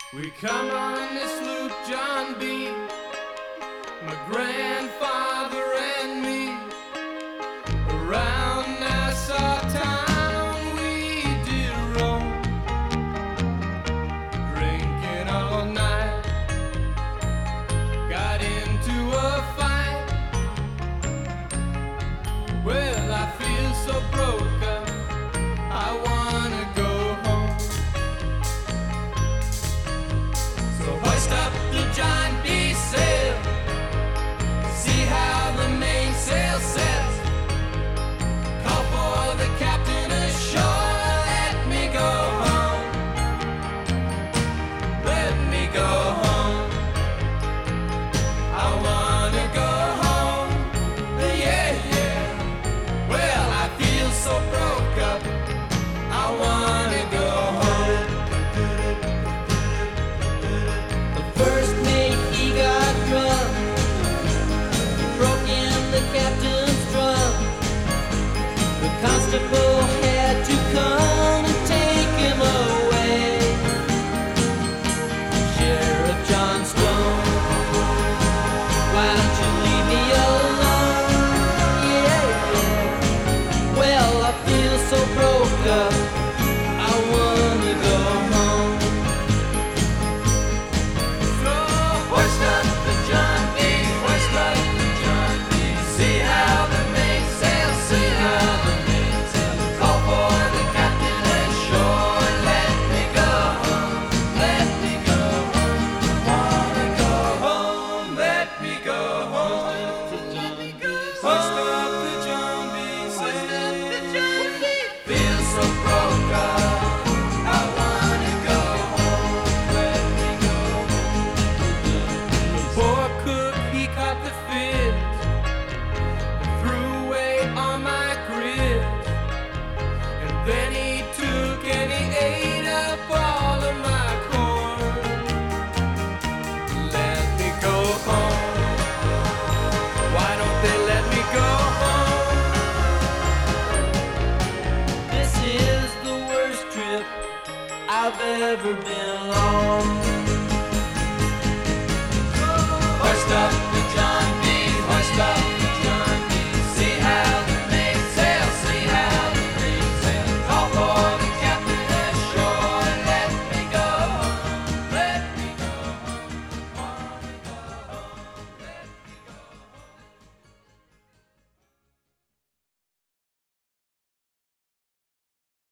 We come on this loop, John B., my grandfather and me, around Nassau town we did roam, drinking all night, got into a fight. Well, I feel so broke up, I wanna go home. So hoist up the John B. sail, see how the mainsail sets. Call for the captain ashore, let me go home. Let me go home. I wanna go home. Yeah, yeah. Well, I feel so broke up, I wanna go home. The first mate, he got drunk, broke in the captain's drum. The constable had to come and take him away. Sheriff John Stone, why don't you leave me alone? Yeah, yeah. Well, I feel so broke up, I wanna go home. So hoist up the John B., hoist up the John B. See how the mainsail, see how the mainsail. Call for the captain ashore, let me go home, let me go home. Wanna go home, let me go home. Hoist up the John B., feel so broke up, I wanna go home, let me go home. The poor cook, he caught the fish and threw away all my grits. And then he took and he ate up all of my corn. Let me go home. Why don't they let me go home? This is the worst trip I've ever been on. Hoist up